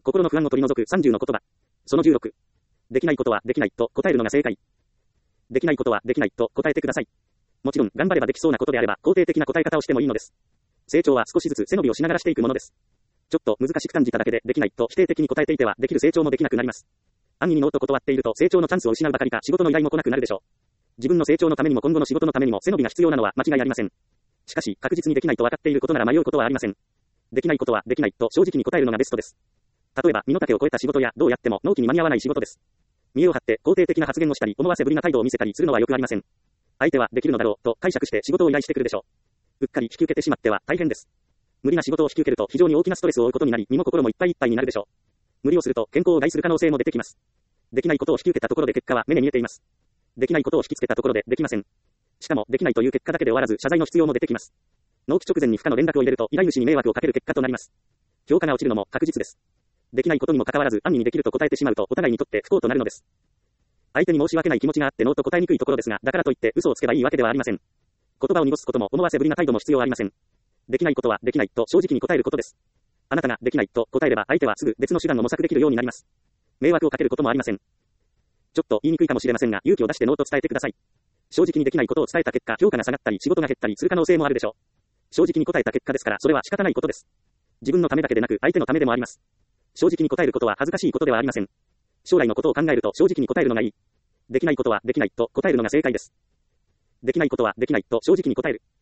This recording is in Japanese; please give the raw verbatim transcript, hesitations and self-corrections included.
心の不安を取り除くさんじゅうの言葉。そのじゅうろく。できないことはできないと答えるのが正解。できないことはできないと答えてください。もちろん、頑張ればできそうなことであれば、肯定的な答え方をしてもいいのです。成長は少しずつ背伸びをしながらしていくものです。ちょっと難しく感じただけでできないと否定的に答えていては、できる成長もできなくなります。安易にノーと断っていると成長のチャンスを失うばかりか仕事の依頼も来なくなるでしょう。自分の成長のためにも今後の仕事のためにも背伸びが必要なのは間違いありません。しかし、確実にできないと分かっていることなら迷うことはありません。できないことはできないと正直に答えるのがベストです。例えば、身の丈を超えた仕事やどうやっても納期に間に合わない仕事です。見栄を張って肯定的な発言をしたり、思わせぶりな態度を見せたりするのはよくありません。相手はできるのだろうと解釈して仕事を依頼してくるでしょう。うっかり引き受けてしまっては大変です。無理な仕事を引き受けると非常に大きなストレスを負うことになり、身も心もいっぱいいっぱいになるでしょう。無理をすると健康を害する可能性も出てきます。できないことを引き受けたところで結果は目に見えています。できないことを引きつけたところでできません。しかもできないという結果だけで終わらず謝罪の必要も出てきます。納期直前に不可の連絡を入れると依頼主に迷惑をかける結果となります。評価が落ちるのも確実です。できないことにもかかわらず安易にできると答えてしまうとお互いにとって不幸となるのです。相手に申し訳ない気持ちがあってノーと答えにくいところですが、だからといって嘘をつけばいいわけではありません。言葉を濁すことも思わせぶりな態度も必要ありません。できないことはできないと正直に答えることです。あなたができないと答えれば相手はすぐ別の手段を模索できるようになります。迷惑をかけることもありません。ちょっと言いにくいかもしれませんが、勇気を出してノーと伝えてください。正直にできないことを伝えた結果、評価が下がったり仕事が減ったりする可能性もあるでしょう。正直に答えた結果ですから、それは仕方ないことです。自分のためだけでなく相手のためでもあります。正直に答えることは恥ずかしいことではありません。将来のことを考えると正直に答えるのがいい。できないことはできないと答えるのが正解です。できないことはできないと正直に答える。